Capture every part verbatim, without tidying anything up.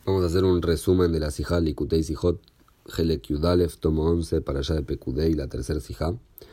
Vamos a hacer un resumen de la Sijá Likutei Sijot, Helek Yudalef, tomo once, para allá de Pekudei, la tercera Sijá.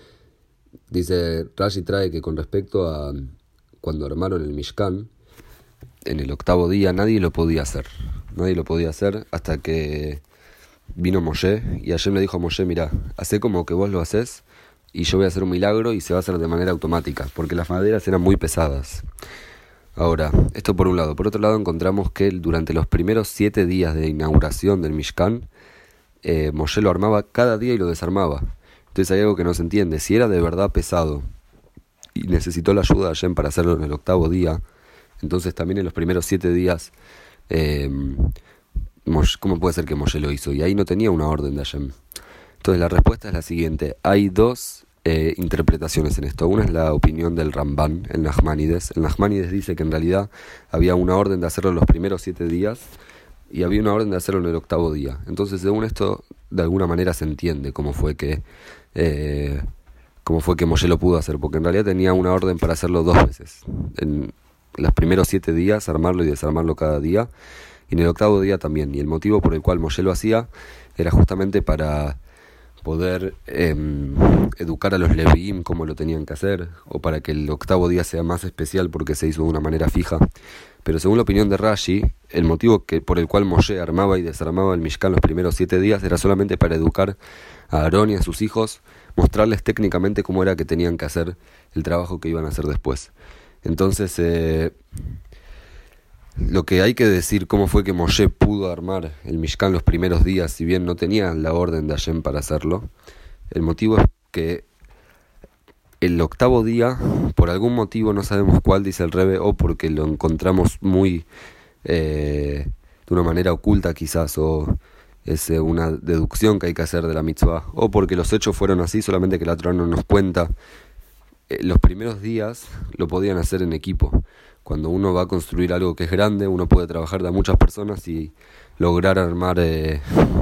Dice, Rashi trae que con respecto a cuando armaron el Mishkan, en el octavo día nadie lo podía hacer. Nadie lo podía hacer hasta que vino Moshe, y Hashem le dijo a Moshe, mira, hacé como que vos lo haces, y yo voy a hacer un milagro y se va a hacer de manera automática, porque las maderas eran muy pesadas. Ahora, esto por un lado. Por otro lado, encontramos que durante los primeros siete días de inauguración del Mishkan, eh, Moshe lo armaba cada día y lo desarmaba. Entonces hay algo que no se entiende. Si era de verdad pesado y necesitó la ayuda de Hashem para hacerlo en el octavo día, entonces también en los primeros siete días, eh, Moshe, ¿cómo puede ser que Moshe lo hizo? Y ahí no tenía una orden de Hashem. Entonces la respuesta es la siguiente. Hay dos Eh, interpretaciones en esto. Una es la opinión del Ramban, el Nachmanides. El Nachmanides dice que en realidad había una orden de hacerlo los primeros siete días y había una orden de hacerlo en el octavo día. Entonces, según esto, de alguna manera se entiende cómo fue que eh, cómo fue que Moshe lo pudo hacer, porque en realidad tenía una orden para hacerlo dos veces. En los primeros siete días, armarlo y desarmarlo cada día, y en el octavo día también. Y el motivo por el cual Moshe lo hacía era justamente para poder eh, educar a los Leviim como lo tenían que hacer, o para que el octavo día sea más especial porque se hizo de una manera fija. Pero según la opinión de Rashi, el motivo que, por el cual Moshe armaba y desarmaba el Mishkan los primeros siete días era solamente para educar a Aarón y a sus hijos, mostrarles técnicamente cómo era que tenían que hacer el trabajo que iban a hacer después. Entonces, eh, lo que hay que decir, cómo fue que Moshe pudo armar el Mishkan los primeros días, si bien no tenía la orden de Hashem para hacerlo, el motivo es que el octavo día, por algún motivo, no sabemos cuál, dice el Rebbe, o porque lo encontramos muy eh, de una manera oculta quizás, o es eh, una deducción que hay que hacer de la mitzvah, o porque los hechos fueron así, solamente que la Torah no nos cuenta. Eh, los primeros días lo podían hacer en equipo. Cuando uno va a construir algo que es grande, uno puede trabajar de a muchas personas y lograr armar eh,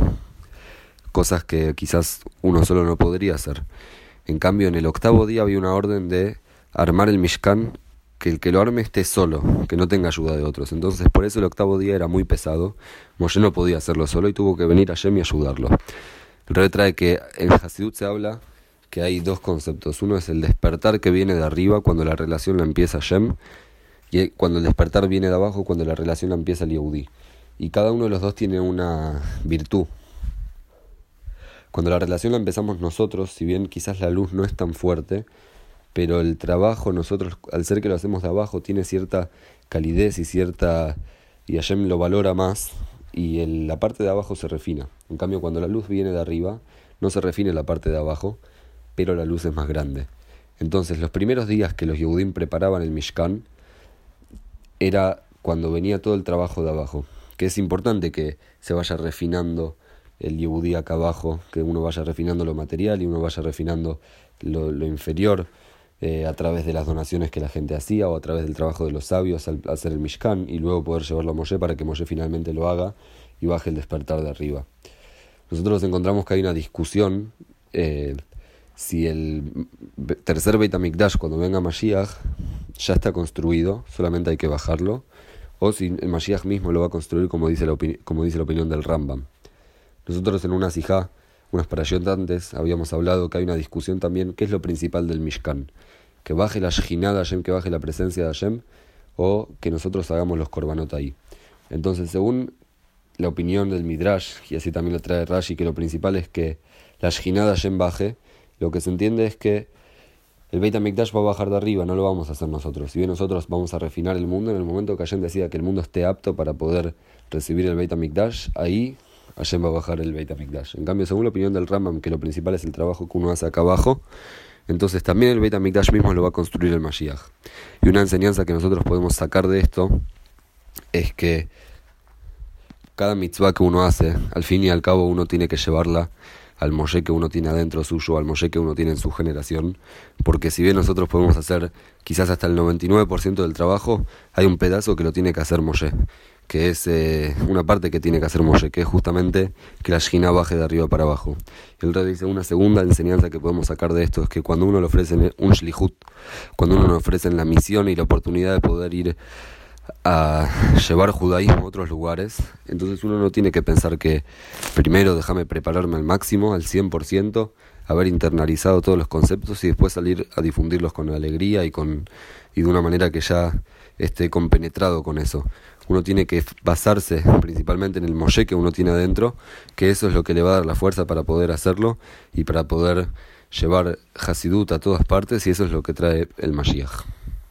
cosas que quizás uno solo no podría hacer. En cambio, en el octavo día había una orden de armar el Mishkan, que el que lo arme esté solo, que no tenga ayuda de otros. Entonces, por eso el octavo día era muy pesado. Moshe no podía hacerlo solo y tuvo que venir a Hashem y ayudarlo. El Rebbe trae que en Hasidut se habla que hay dos conceptos. Uno es el despertar que viene de arriba, cuando la relación la empieza Hashem, y cuando el despertar viene de abajo, cuando la relación la empieza el Yehudí. Y cada uno de los dos tiene una virtud. Cuando la relación la empezamos nosotros, si bien quizás la luz no es tan fuerte, pero el trabajo nosotros, al ser que lo hacemos de abajo, tiene cierta calidez y cierta... y Hashem lo valora más, y el, la parte de abajo se refina. En cambio, cuando la luz viene de arriba, no se refina la parte de abajo, pero la luz es más grande. Entonces, los primeros días que los Yehudim preparaban el Mishkan, era cuando venía todo el trabajo de abajo, que es importante que se vaya refinando el Yehudí acá abajo, que uno vaya refinando lo material y uno vaya refinando lo, lo inferior eh, a través de las donaciones que la gente hacía o a través del trabajo de los sabios al hacer el Mishkan, y luego poder llevarlo a Moshe para que Moshe finalmente lo haga y baje el despertar de arriba. Nosotros encontramos que hay una discusión eh, si el tercer Beit HaMikdash, cuando venga Mashiach, ya está construido, solamente hay que bajarlo, o si el Mashiach mismo lo va a construir, como dice la, opini- como dice la opinión del Rambam. Nosotros en una Sijá, unas parashot antes, habíamos hablado que hay una discusión también, ¿qué es lo principal del Mishkan? ¿Que baje la Shejinah de Hashem, que baje la presencia de Hashem, o que nosotros hagamos los korbanot ahí? Entonces, según la opinión del Midrash, y así también lo trae Rashi, que lo principal es que la Shejinah de Hashem baje, lo que se entiende es que el Beit HaMikdash va a bajar de arriba, no lo vamos a hacer nosotros. Si bien nosotros vamos a refinar el mundo, en el momento que Hashem decida que el mundo esté apto para poder recibir el Beit HaMikdash, ahí Hashem va a bajar el Beit HaMikdash. En cambio, según la opinión del Rambam, que lo principal es el trabajo que uno hace acá abajo, entonces también el Beit HaMikdash mismo lo va a construir el Mashiach. Y una enseñanza que nosotros podemos sacar de esto es que cada mitzvah que uno hace, al fin y al cabo uno tiene que llevarla al Moshe que uno tiene adentro suyo, al Moshe que uno tiene en su generación, porque si bien nosotros podemos hacer quizás hasta el noventa y nueve por ciento del trabajo, hay un pedazo que lo tiene que hacer Moshe, que es eh, una parte que tiene que hacer Moshe, que es justamente que la Shejinah baje de arriba para abajo. Y el Rebbe dice, una segunda enseñanza que podemos sacar de esto es que cuando uno le ofrece un shlihut, cuando uno le ofrece la misión y la oportunidad de poder ir a llevar judaísmo a otros lugares. Entonces uno no tiene que pensar que primero déjame prepararme al máximo, al cien por ciento, haber internalizado todos los conceptos y después salir a difundirlos con alegría y con y de una manera que ya esté compenetrado con eso. Uno tiene que basarse principalmente en el Moshe que uno tiene adentro, que eso es lo que le va a dar la fuerza para poder hacerlo y para poder llevar Hasidut a todas partes, y eso es lo que trae el Mashiach.